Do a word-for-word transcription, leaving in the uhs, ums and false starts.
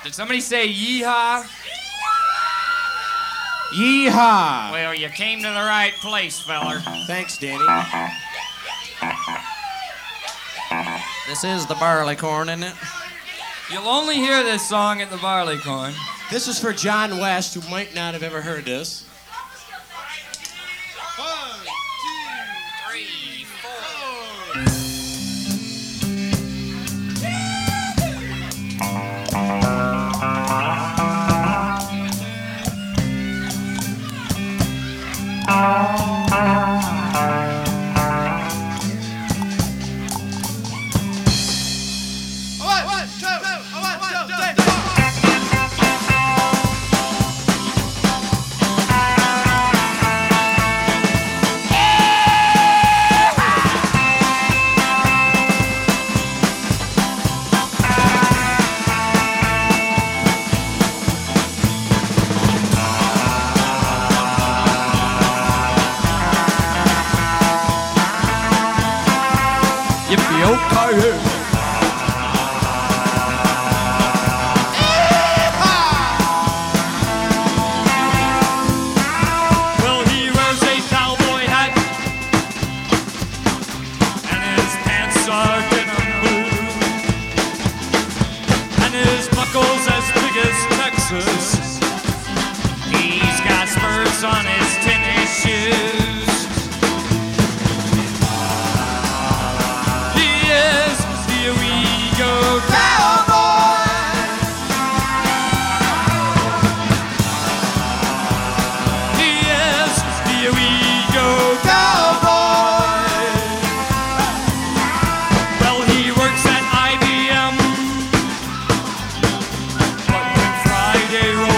Did somebody say yeehaw? Yeehaw! Well, you came to the right place, feller. Thanks, Danny. This is the Barleycorn, isn't it? You'll only hear this song at the Barleycorn. This is for John West, who might not have ever heard this. One, two, three, four. Well, he wears a cowboy hat, and his pants are denim blue, and his buckles as big as Texas. He's got spurs on his tennis shoes. Yes, here we go, cowboy. Yes, here we go, cowboy. Well, he works at I B M, but when Friday rolls